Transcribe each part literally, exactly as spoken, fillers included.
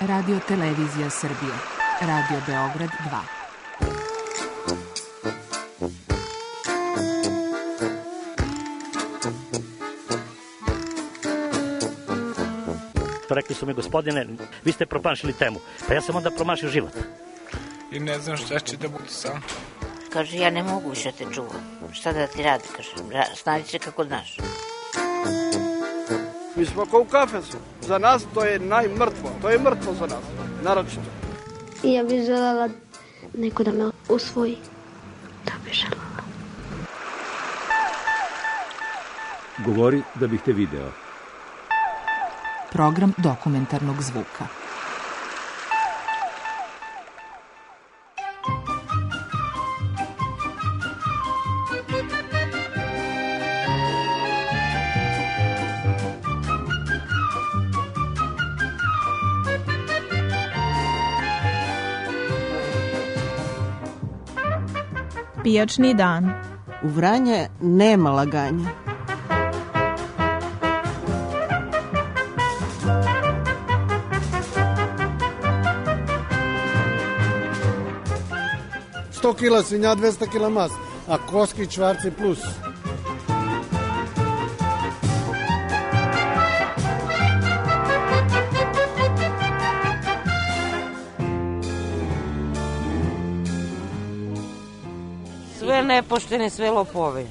Radio Televizija Srbije. Radio Beograd dva. Rekli su mi, gospodine, vi ste promašili temu. Pa ja sam onda promašio život. I ne znam šta će da bude sam. Kaže, ja ne mogu više te čuvam. Šta da ti radi, kaže, snađi se kako znaš. Mi smo kao u kafesu. Za nas to je najmrtvo. To je mrtvo za nas, naročito. I ja bih želela neko da me usvoji. Da bih želela. Govori da bih te video. Program dokumentarnog zvuka. Pijačni dan. U Vranje nema laganja. sto kila svinja, dvesta kila mas, a koski čvarci plus. Sve nepoštene, sve lopove.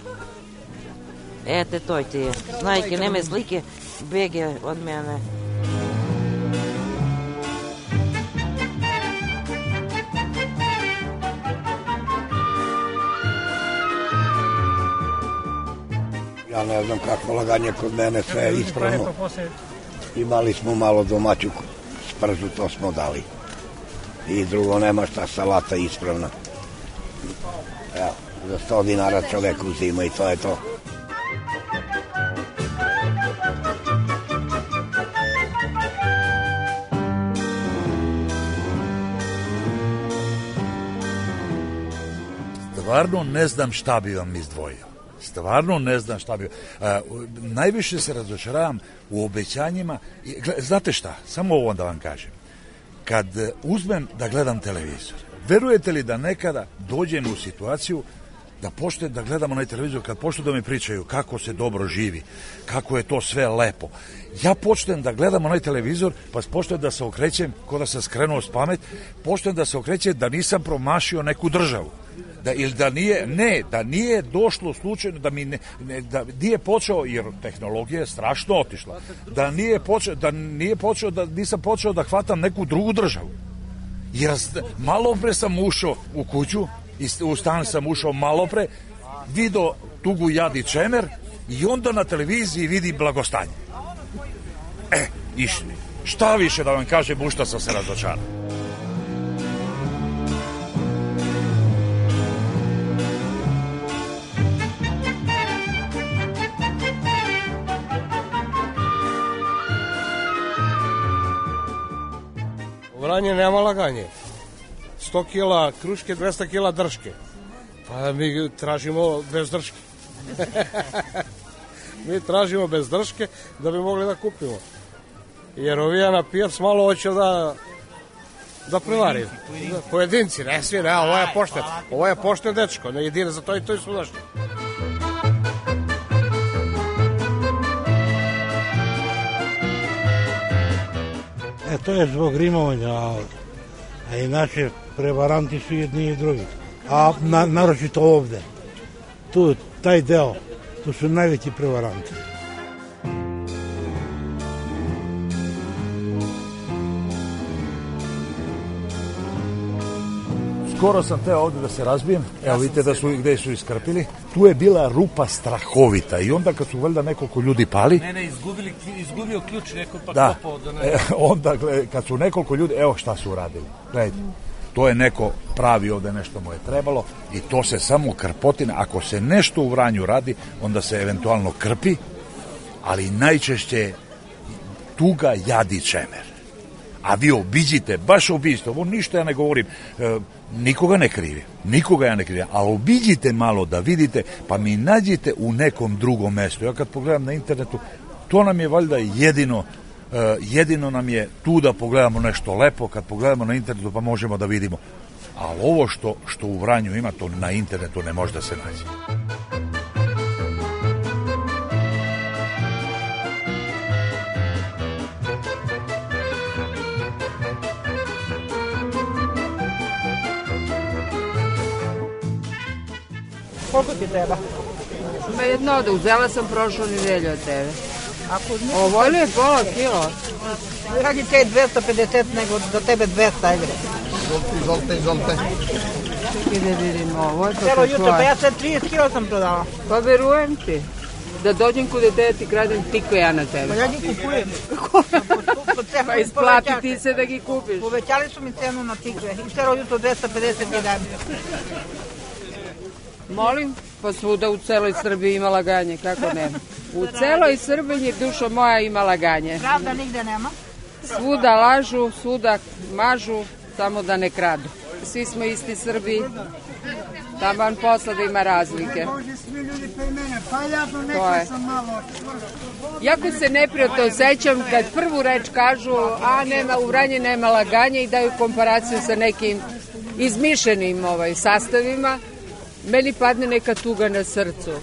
Ete, toj ti je. Znajke, neme slike, bege od mene. Ja ne znam kako laganje kod mene, sve je ispravno. Imali smo malo domaću sprzu, to smo dali. I drugo, nema šta, salata ispravna. Evo, za sto dinara čovek uzima i to je to. Stvarno ne znam šta bi vam izdvojio. Stvarno ne znam šta bi... A, najviše se razočaravam u obećanjima. Znate šta? Samo ovo da vam kažem. Kad uzmem da gledam televizor, verujete li da nekada dođem u situaciju da pošto da gledam onaj televizor, kad pošto da mi pričaju kako se dobro živi, kako je to sve lepo, ja počnem da gledam onaj televizor, pa počnem da se okrećem, ko da sam skrenuo s pamet, počnem da se okrećem da nisam promašio neku državu. Da, ili da nije, ne, da nije došlo slučajno, da mi ne, ne, da nije počeo, jer tehnologija je strašno otišla, da nije počeo, da nije počeo, da nisam počeo da hvatam neku drugu državu. Jer malo pre sam ušao u kuću, u stan sam ušao malo pre, vidio tugu jad i čemer i onda na televiziji vidi blagostanje. E, i šta više da vam kažem, u šta sam se razočarao. Vranje nema laganje. sto kila kruške, dvesta kila drške. Pa mi tražimo bez drške. Mi tražimo bez drške da bi mogli da kupimo. Jer ovija na pijac malo hoće da da prevari. Pojedinci, pojedinci, ne svi, ne, ovo je pošten. Ovo je pošten dečko, ne jedine za to i to i su našli. E, to je zbog rimovanja, a inače prevaranti su jedni i drugi. A na, naročito ovde, tu, taj deo, tu su najveći prevaranti. Skoro sam teo ovde da se razbijem, evo vidite da su, gde su iskrpili. Tu je bila rupa strahovita i onda kad su valjda nekoliko ljudi pali... Ne, ne, izgubili, izgubio ključ neko pa da, kopao da ne... E, onda kad su nekoliko ljudi, evo šta su uradili. Gledajte, to je neko pravi ovde, nešto mu je trebalo i to se samo krpotina. Ako se nešto u Vranju radi, onda se eventualno krpi, ali najčešće tuga, jad i čemer. A vi obiđite, baš obiđite, ovo ništa ja ne govorim, e, nikoga ne krivim, nikoga ja ne krivim, ali obiđite malo da vidite, pa mi nađite u nekom drugom mestu. Ja kad pogledam na internetu, to nam je valjda jedino jedino nam je tu da pogledamo nešto lepo, kad pogledamo na internetu pa možemo da vidimo. Ali ovo što, što u Vranju ima, to na internetu ne može da se nađe. Koliko ti treba? Ma jedno ode, uzela sam prošlu nedelju od tebe. Ovo je pola kilo. Radi te dvesta pedeset, nego do tebe dvesta, ajde. Izvolite, izvolite. Čekaj da vidim ovo. Celo jutro, pa ja sad trideset kilo sam prodala. Pa verujem ti. Da dođem kod dete ti kradem tiko ja na tebe. Pa ja njih kupujem. Pa isplati ti se da gi kupiš. Uvećali su mi cenu na tikve. I celo jutro dvesta pedeset jedan. Molim? Pa svuda u celoj Srbiji ima laganje, kako nema? U celoj Srbiji, dušo moja, ima laganje. Pravda nigde nema? Svuda lažu, svuda mažu, samo da ne kradu. Svi smo isti Srbi, taman posla da ima razlike. To je. Jako se neprijatno osjećam kad prvu reč kažu, a nema, u Vranju nema laganje i daju komparaciju sa nekim izmišljenim ovaj, sastavima. Meni padne neka tuga na srcu.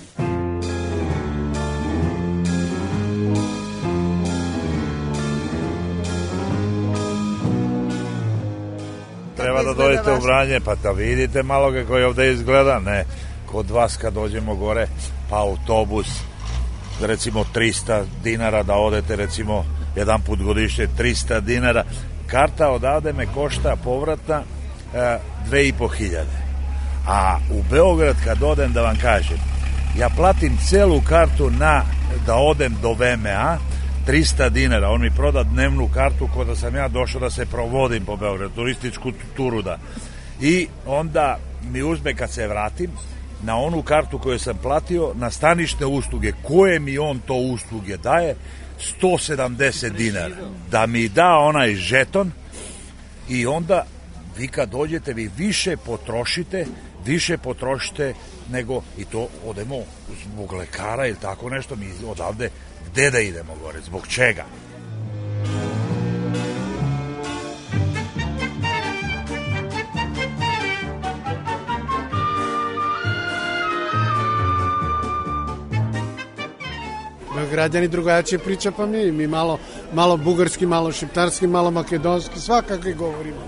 Treba da dođete u Vranje, pa da vidite malo kako je ovde izgleda, ne. Kod vas kad dođemo gore, pa autobus, recimo trista dinara da odete, recimo jedan put godišnje trista dinara. Karta odavde me košta povratna dve i po hiljade. A u Beograd kad odem, da vam kažem, ja platim celu kartu na, da odem do V M A, trista dinara. On mi proda dnevnu kartu kod da sam ja došao da se provodim po Beogradu, turističku turu da. I onda mi uzme kad se vratim, na onu kartu koju sam platio, na stanične usluge, koje mi on to usluge daje, sto sedamdeset dinara. Da mi da onaj žeton i onda vi kad dođete, vi više potrošite, više potrošite nego, i to odemo zbog lekara ili tako nešto, mi odavde gde da idemo gore, zbog čega? Građani drugačije priča, pa mi, mi malo, malo bugarski, malo šiptarski, malo makedonski, svakakve govorimo.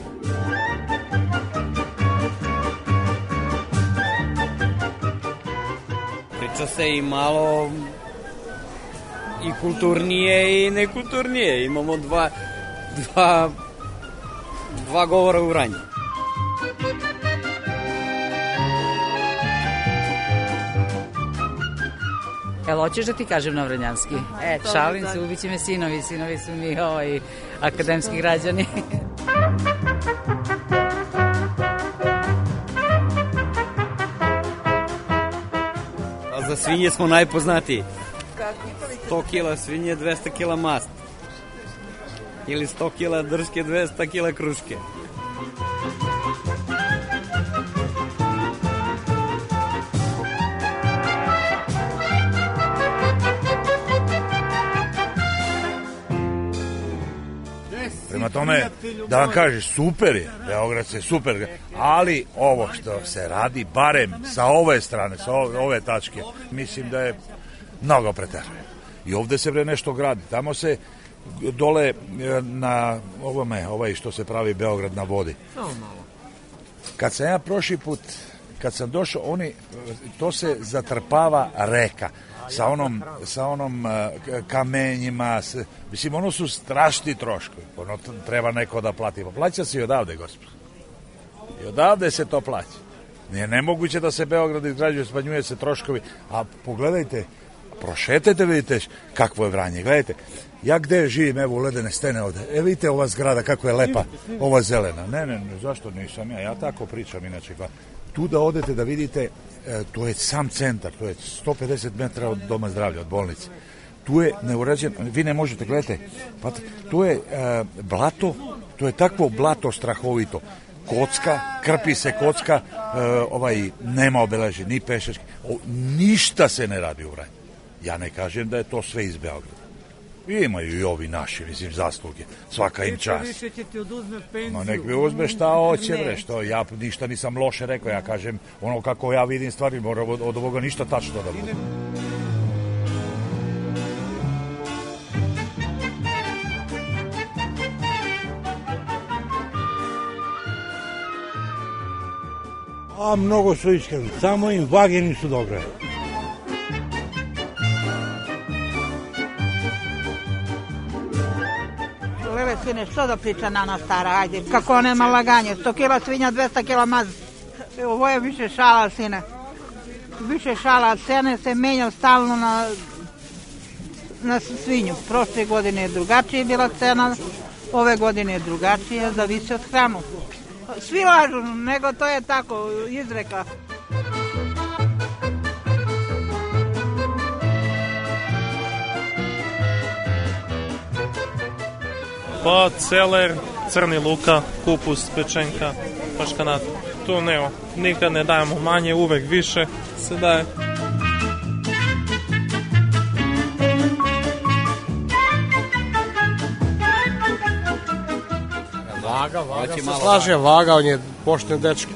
Priča se i malo i kulturnije i nekulturnije. Imamo dva, dva, dva govora u Vranju. Jel hoćeš da ti kažem na vranjanski? E, šalim se, ubiće me sinovi, sinovi su mi ovaj, akademski građani. A za svinje smo najpoznatiji. sto kila svinje, dvesta kila mast. Ili sto kila drške, dvesta kila kruške. Prema tome, da vam kažeš, super je, Beograd se super, ali ovo što se radi, barem sa ove strane, sa ove, ove tačke, mislim da je mnogo preterano. I ovde se bre nešto gradi, tamo se dole na ovome, ovaj što se pravi Beograd na vodi. Kad sam ja prošli put, kad sam došao, oni, to se zatrpava reka. Sa onom, sa onom uh, kamenjima, s, mislim, ono su strašni troškovi, ono treba neko da plati. Pa plaća se i odavde, gospod. I odavde se to plaća. Nije nemoguće da se Beograd izgrađuje, smanjuje se troškovi, a pogledajte, prošetajte, vidite kakvo je Vranje, gledajte. Ja gde živim, evo u ledene stene ovde, evo vidite ova zgrada kako je lepa, ova zelena. Ne, ne, ne, zašto nisam ja, ja tako pričam inače. Tu da odete da vidite, e, to je sam centar, to je sto pedeset metara od doma zdravlja, od bolnice. Tu je neurađen, vi ne možete, gledajte, pa tu je e, blato, to je takvo blato strahovito. Kocka, krpi se kocka, e, ovaj, nema obeleži, ni pešački, o, ništa se ne radi u Vranju. Ja ne kažem da je to sve iz Beograda. Imaju i ovi naši, mislim, zasluge. Svaka im čast. Više će ti oduzme penziju. No nek mi uzme šta hoće, bre, što ja ništa nisam loše rekao, ja kažem ono kako ja vidim stvari, mora od, od ovoga ništa tačno da bude. A mnogo su iskreni, samo im vage nisu dobre. Lele sine, što da priča Nana stara, ajde, kako ona ima laganje, sto kila svinja, dvesta kila maz. Ovo je više šala, sine. Više šala, cene se menja stalno na, na svinju. Prošle godine je drugačije bila cena, ove godine je drugačije, zavisi od hranu. Svi lažu, nego to je tako, izreka. Pa celer, crni luka, kupus, pečenka, paškanat. To ne, nikad ne dajemo manje, uvek više se daje. Vaga, vaga se slaže, vaga, on je pošten dečki.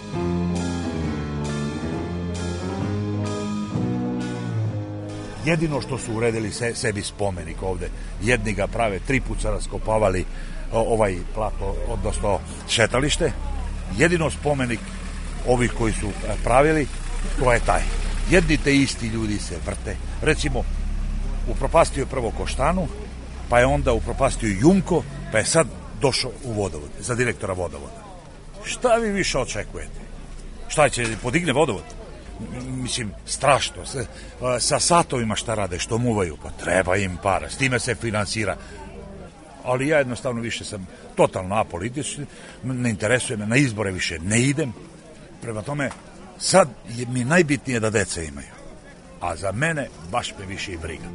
Jedino što su uredili se, sebi spomenik ovde, jedni ga prave, tri put su raskopavali ovaj plato, odnosno šetalište, jedino spomenik ovih koji su pravili, to je taj. Jedni te isti ljudi se vrte. Recimo, upropastio je prvo Koštanu, pa je onda upropastio Jumko, pa je sad došao u vodovod, za direktora vodovoda. Šta vi više očekujete? Šta će, podigne vodovod? Mislim, strašno. Sa, sa satovima šta rade, što muvaju, pa treba im para, s time se finansira. Ali ja jednostavno više sam totalno apolitični, ne interesuje me, na izbore više ne idem. Prema tome, sad je mi najbitnije da deca imaju. A za mene baš me više i briga.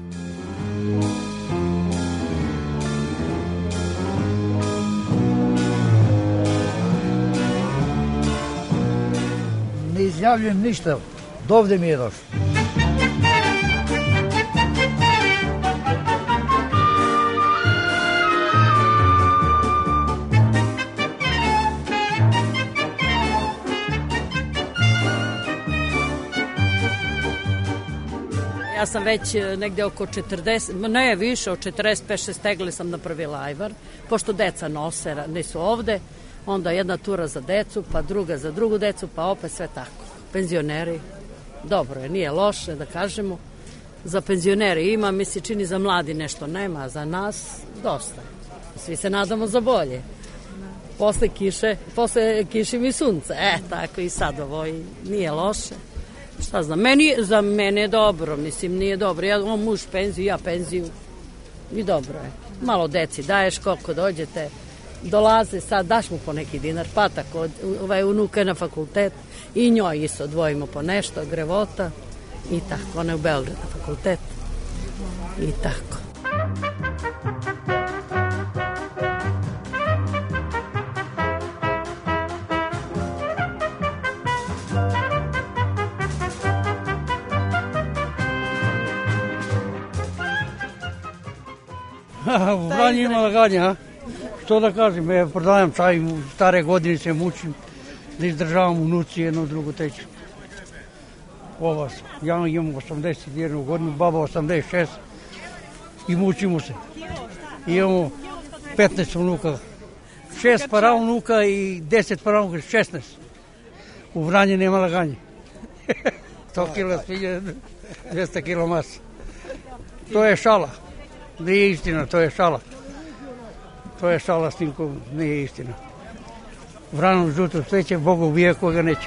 Ne izjavljujem ništa, dovde mi je došlo. Ja sam već negde oko četrdeset, ne više, od četrdeset pet šest tegli sam na prvi lajvar, pošto deca nose, nisu ovde, onda jedna tura za decu, pa druga za drugu decu, pa opet sve tako. Penzioneri, dobro je, nije loše da kažemo. Za penzioneri ima, mi se čini za mladi nešto nema, a za nas dosta. Svi se nadamo za bolje. Posle kiše, posle kiše mi sunce, e, tako i sad ovo i nije loše. Šta znam, meni, za mene je dobro, mislim, nije dobro. Ja imam muž penziju, ja penziju i dobro je. Malo deci daješ, koliko dođete, dolaze sad, daš mu po neki dinar, pa tako, ovaj unuka je na fakultet i njoj isto odvojimo po nešto, grevota i tako, ona je u Beogradu na fakultet i tako. U Vranju ima laganja, što da kažem, ja prodajem čaj, u stare godine se mučim da izdržavam unuci jedno, drugo, treće. Ova, ja imam osamdeset jednu godinu, baba osamdeset šest i mučimo se. I imamo petnaest unuka, šest para unuka i deset para unuka, šesnaest. U Vranju nema laganje. sto kila svinja, dvesta kila masa. To je šala. Nije istina, to je šala. To je šala, snimko, nije istina. Vrano žuto sveće, Bogu ubije koga neće.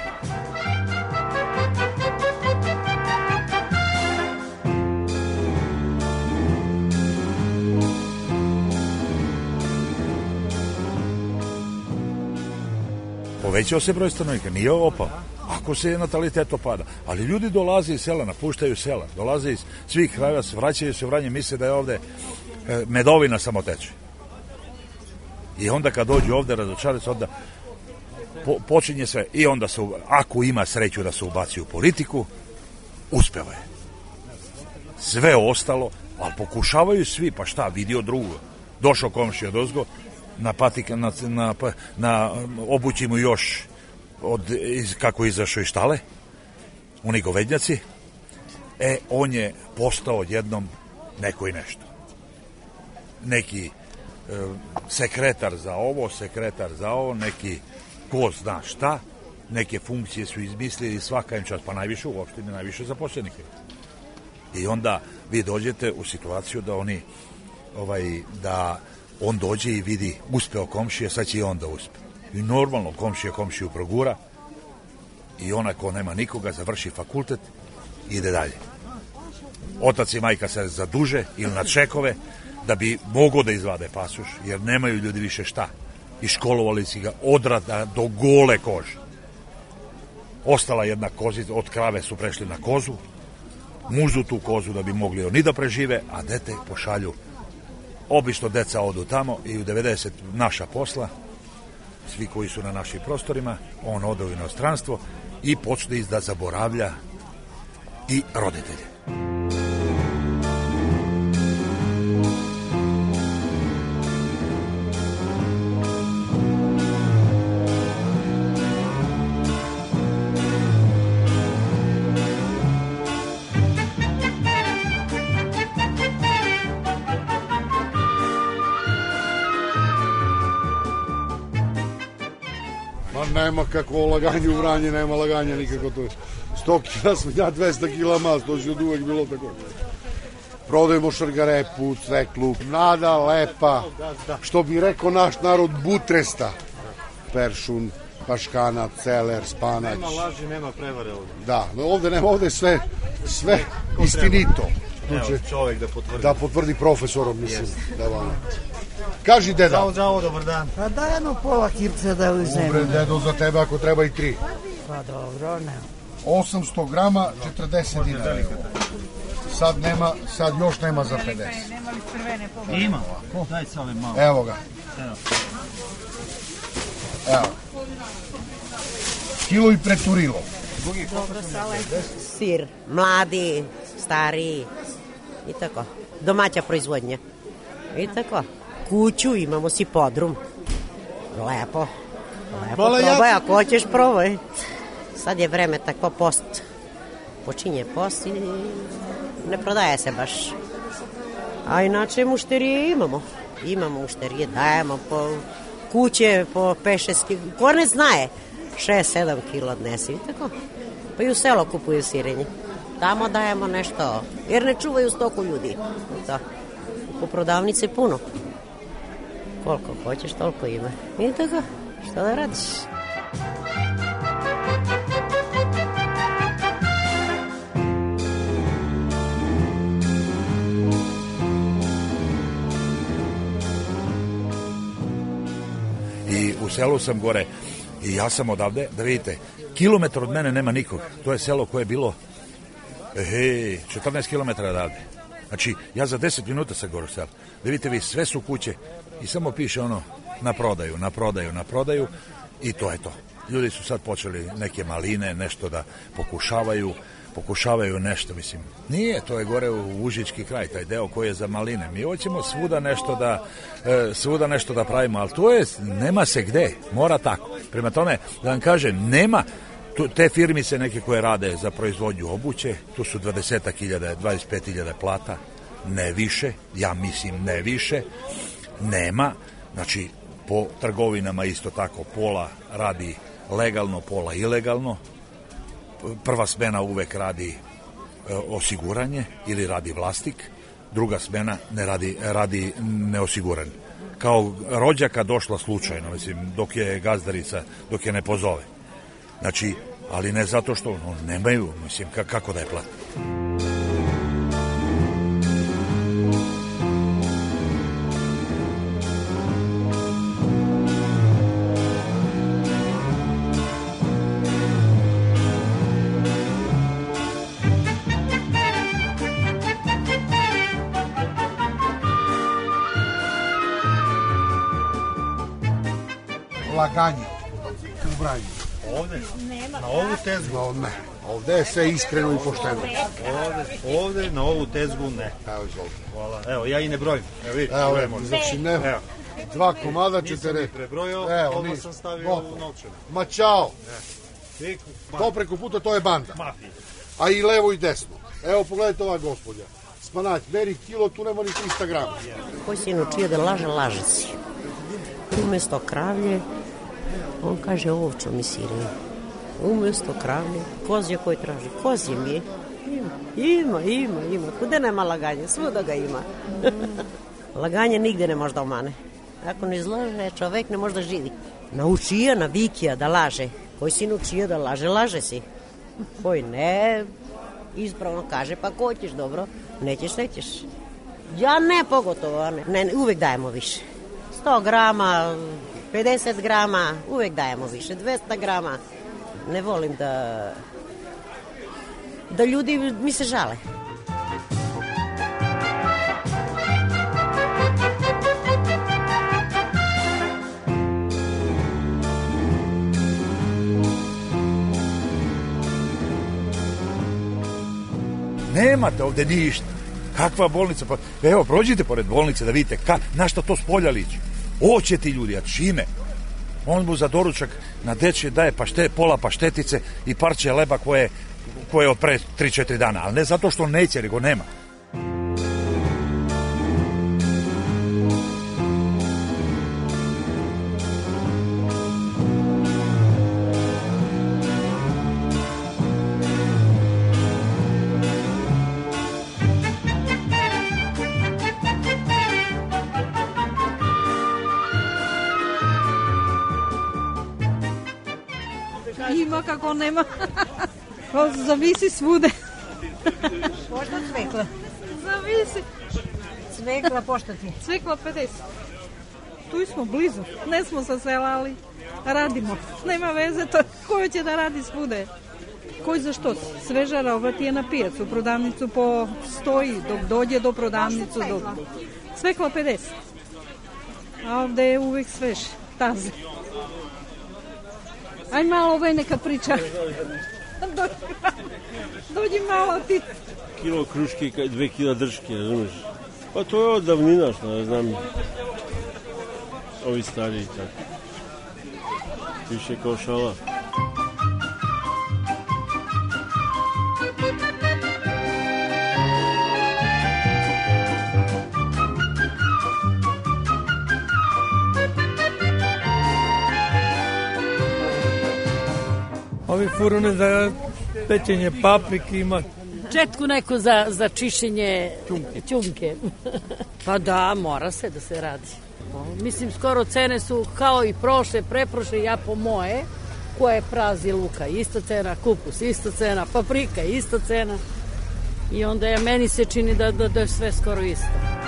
Povećao se broj stanovnika, nije opao. Ako se natalitet opada. Ali ljudi dolaze iz sela, napuštaju sela, dolaze iz svih krajeva, vraćaju se u Vranje, misle da je ovde medovina samo teče. I onda kad dođu ovde, razočaraju se, onda po, počinje sve. I onda se, ako ima sreću da se ubaci u politiku, uspeva je. Sve ostalo, Ali pokušavaju svi, pa šta, vidio drugo. Došao komšija dozgo, na patika, na, na, na obući mu još od, iz, kako izašao iz štale, oni govednjaci, e, on je postao jednom neko i nešto. Neki e, sekretar za ovo, sekretar za ovo, neki ko zna šta, neke funkcije su izmislili svaka im čas, pa najviše u opštini, najviše zaposlenika. I onda vi dođete u situaciju da oni, ovaj, da on dođe i vidi uspeo komšije, sad će i on da uspe. I normalno komšija komšiju progura i ona ko nema nikoga završi fakultet i ide dalje. Otac i majka se zaduže ili na čekove da bi mogo da izvade pasoš, jer nemaju ljudi više šta. I školovali si ga od rada do gole kože. Ostala jedna kozica, od krave su prešli na kozu, muzu tu kozu da bi mogli oni da prežive, a dete pošalju. Obično deca odu tamo i u devedeset naša posla, svi koji su na našim prostorima, on ode u inostranstvo i počne da zaboravlja i roditelje. Nema kakvo laganje u Vranje, nema laganja nikako to. sto kila svinja, dvesta kila mas, to će od uvek bilo tako. Prodajemo šargarepu, cveklu, nada, lepa, što bi rekao naš narod, butresta. Peršun, paškana, celer, spanać. Nema laži, nema prevare ovde. Da, ovde nema, ovde sve, sve istinito. Evo, čovek da potvrdi. Da potvrdi profesorom, mislim. Da vam. Kaži, deda. Zdravo, zdravo, dobar dan. Pa da jedno pola kirca da uzmemo. Dobre, dedo, za tebe ako treba i tri. Pa dobro, ne. osamsto grama, četrdeset dinara. Sad nema, sad još nema za pedeset. Nema li crvene poglede? Ima, daj se ove malo. Evo ga. Evo. Evo. Kilo i preturilo. Dobro, sale. Sir, mladi, stariji i tako. Domaća proizvodnja. I tako. Kuću, imamo si podrum. Lepo. Lepo probaj, ako hoćeš probaj. Sad je vreme takvo post. Počinje post i ne prodaje se baš. A inače mušterije imamo. Imamo mušterije, dajemo po kuće, po pet šest kila. Ko ne znaje, šest sedam kila odnesi. Tako. Pa i u selo kupuju sirenje. Tamo dajemo nešto, jer ne čuvaju stoku ljudi. To. U prodavnici puno. Koliko hoćeš, toliko ima. I tako, šta da radiš? I u selu sam gore i ja sam odavde, da vidite, kilometar od mene nema nikog. To je selo koje je bilo hej, četrnaest kilometara odavde. Znači, ja za deset minuta sam gore u selu. Da vidite vi, sve su kuće i samo piše ono na prodaju, na prodaju, na prodaju i to je to. Ljudi su sad počeli neke maline, nešto da pokušavaju, pokušavaju nešto, mislim. Nije, to je gore u Užički kraj, taj deo koji je za maline. Mi hoćemo svuda nešto da, e, svuda nešto da pravimo, ali to je, nema se gde, mora tako. Prema tome, da vam kažem, nema, tu, te firmice neke koje rade za proizvodnju obuće, tu su dvadeset hiljada, dvadeset pet hiljada plata, ne više, ja mislim ne više, nema, znači po trgovinama isto tako, pola radi legalno, pola ilegalno, prva smena uvek radi e, osiguranje ili radi vlasnik, druga smena ne radi, radi neosiguran. Kao rođaka došla slučajno, mislim, dok je gazdarica, dok je ne pozove. Znači, ali ne zato što no, nemaju, mislim, kako da je plati. Laganje u Vranju. Ovde? Na ovu tezgu? No, ne. Ovde je sve iskreno i pošteno. Ovde, ovde na ovu tezgu ne. Evo, izvolite. Hvala. Evo, ja i ne brojim. Evo, vidite, Evo, brojimo. znači ne, Evo. dva komada ćete Nisam re... ih prebrojao, Evo, odmah ni- sam stavio gotovo. ovu novčanu. Ma čao. Ti- To preko puta, to je banda. Mafija. A i levo i desno. Evo, pogledajte ova gospođa. Spanać, meri kilo, tu nema ni trista grama. Koji si naučio da laže, laže si. Umesto kravlje, on kaže ovčo mi sirije. Umesto kravlje, kozje koji traži. Kozje mi je. Ima, ima, ima, ima. Kude nema laganje? Svuda ga ima. Laganje nigde ne može da omane. Ako ne izlaže, čovek ne može da živi. Naučio navikija da laže. Koji si naučio da laže, laže si. Koji ne, ispravno kaže, pa ko ćeš, dobro, nećeš, nećeš. Ja ne, pogotovo, ne, ne, uvek dajemo više. sto grama, pedeset grama, uvek dajemo više, dvesta grama. Ne volim da, da ljudi mi se žale. Nemate ovde ništa. Kakva bolnica? Pa, evo, prođite pored bolnice da vidite ka, na šta to s polja liči. Oće ti ljudi, a čime? On mu za doručak na dečje daje pašte, pola paštetice i parče leba koje, koje je od pre tri četiri dana. Ali ne zato što neće, nego nema. Ima kako nema. Pa zavisi svude. Pošto cvekla? Zavisi. Cvekla, pošto ti? Cvekla pedeset. Tu smo blizu. Ne smo sa sela, ali radimo. Nema veze, to ko će da radi svude. Koji za što? Svežara obrati je na pijacu, prodavnicu po stoji, dok dođe do prodavnicu. Do... Cvekla pedeset. A ovde je uvek svež, taze. Aj malo ovaj neka priča. Dođi, dođi malo ti. Kilo kruške i dve kila drške, razumeš? Pa to je od davnina, što ne znam. Ovi stariji tako. Više kao šala. Ovi furune za pečenje paprike ima. Četku neko za, za čišćenje ćunke. Pa da, mora se da se radi. Mislim, skoro cene su kao i prošle, preprošle, ja po moje, koje prazi luka, isto cena, kupus, isto cena, paprika, isto cena. I onda je, meni se čini da, da, da je sve skoro isto.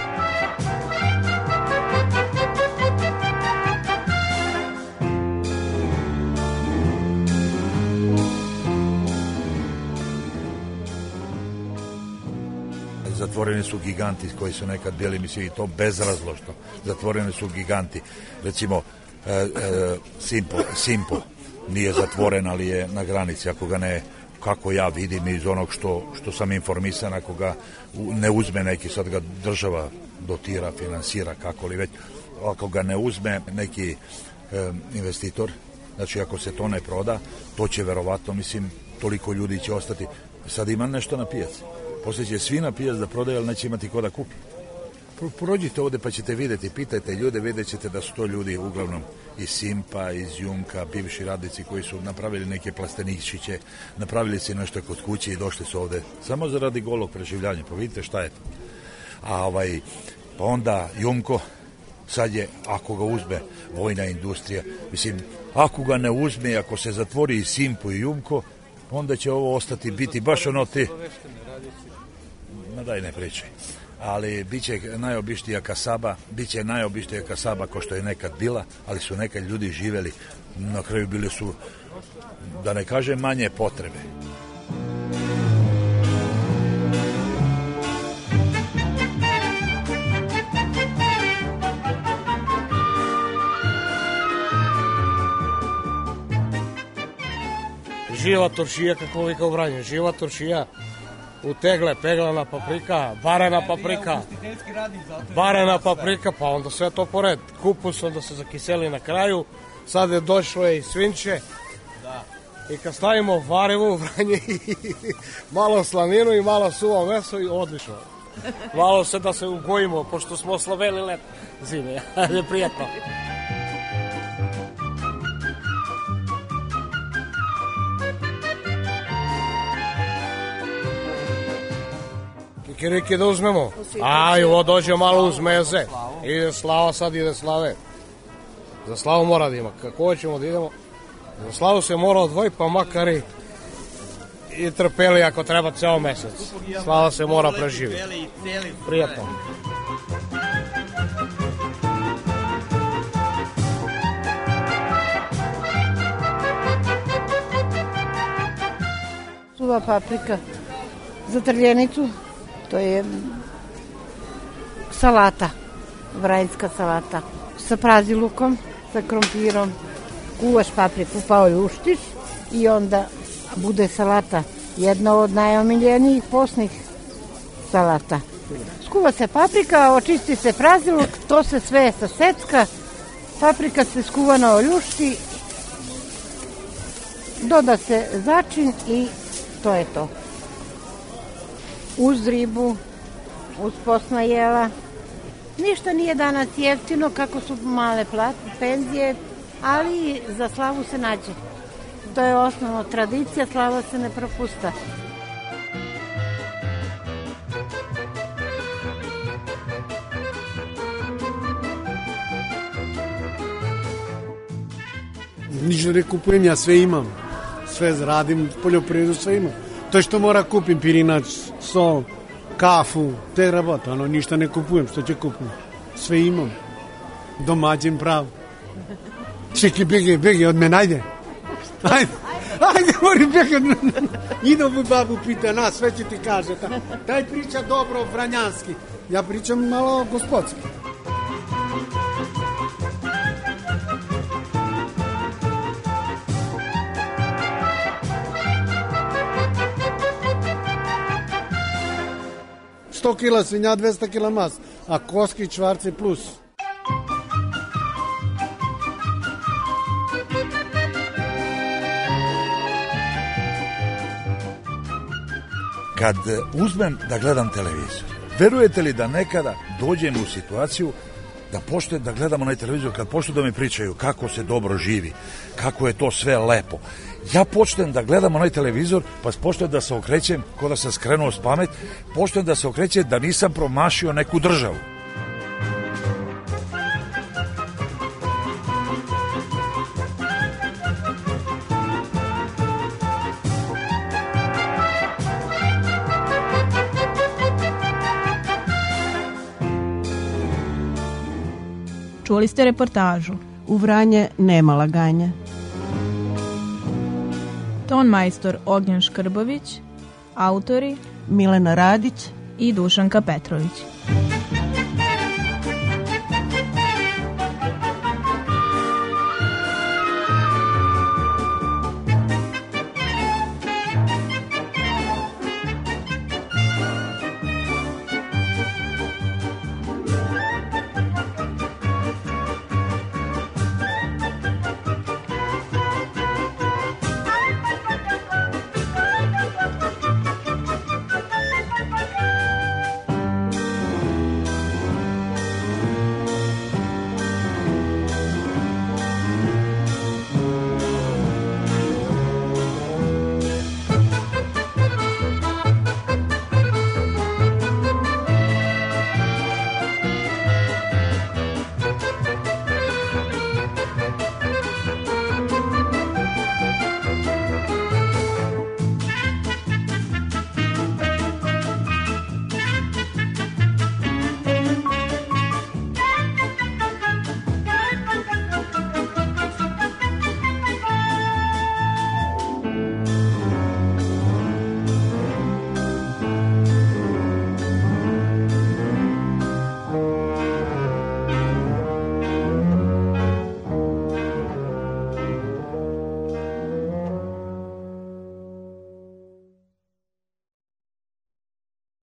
Zatvoreni su giganti koji su nekad bili, mislim, i to bezrazložno. Zatvoreni su giganti. Recimo, e, e, Simpo, Simpo nije zatvoren, ali je na granici. Ako ga ne, kako ja vidim iz onog što, što sam informisan, ako ga ne uzme neki, sad ga država dotira, finansira, kako li već, ako ga ne uzme neki e, investitor, znači ako se to ne proda, to će verovatno, mislim, toliko ljudi će ostati. Sad ima nešto na pijaci. Poslije će svi na pijac da prodaju, ali neće imati ko da kupi. Prođite ovde pa ćete vidjeti, pitajte ljude, vidjet ćete da su to ljudi uglavnom iz Simpa, iz Jumka, bivši radnici koji su napravili neke plasteničiće, napravili si nešto kod kuće i došli su ovde samo zaradi golog preživljanja. Pa vidite šta je to. A ovaj, pa onda Jumko, sad je, ako ga uzme vojna industrija, mislim, ako ga ne uzme, ako se zatvori i Simpo i Jumko, onda će ovo ostati, biti baš ono ti... Ma daj ne pričaj. Ali bit će najobičnija kasaba, bit će najobičnija kasaba ko što je nekad bila, ali su nekad ljudi živeli, na kraju bili su, da ne kažem, manje potrebe. živa turšija, kako vika u Vranju, živa turšija, u tegle, peglana paprika, barena paprika, barena paprika, pa onda sve to pored, kupus, onda se zakiseli na kraju, sad je došlo i svinče, i kad stavimo varevo u Vranje, malo slaninu i malo suvo meso i odlično. Malo se da se ugojimo, pošto smo oslaveli let zime, je prijatno. Kikiriki da uzmemo. A, i ovo dođe malo uz meze. Ide slava, sad ide slave. Za slavu mora da ima. Kako ćemo da idemo? Za slavu se mora odvojiti, pa makar i, i trpeli ako treba ceo mesec. Slava se mora preživiti. Prijatno. Suva paprika za trljenicu, to je salata, vranjska salata sa prazilukom, sa krompirom. Kuvaš papriku pa oljuštiš i onda bude salata, jedna od najomiljenijih posnih salata. Skuva se paprika, očisti se praziluk, to se sve sasecka, paprika se skuvano oljušti, doda se začin i to je to. Uz ribu, uz posna jela. Ništa nije danas jeftino kako su male plate, penzije, ali za slavu se nađe. To je osnovna tradicija, slava se ne propusta. Ništa ne kupujem, ja sve imam. Sve radim, poljoprivredu, sve imam. To što mora kupim, pirinač, sol, kafu, te rabota, ono, ništa ne kupujem, što će kupim. Sve imam. Domaćin prav. Čekaj, bege, bege, od mene, ajde. Ajde, ajde, moram bege od mene. Idem u babu, pita nas, sve će ti kaže. Taj priča dobro vranjanski. Ja pričam malo gospodski. sto kila svinja, dvesta kila mas, a koski čvarci plus. Kad uzmem da gledam televizor, verujete li da nekada dođem u situaciju da pošto da gledam onaj televizor, kad pošto da mi pričaju kako se dobro živi, kako je to sve lepo, ja počnem da gledam onaj televizor, pa počnem da se okrećem, ko da sam skrenuo s pamet, počnem da se okrećem da nisam promašio neku državu. Čuli ste reportažu U Vranje nema laganja. Ton majstor Ognjen Škrbović, autori Milena Radić i Dušanka Petrović.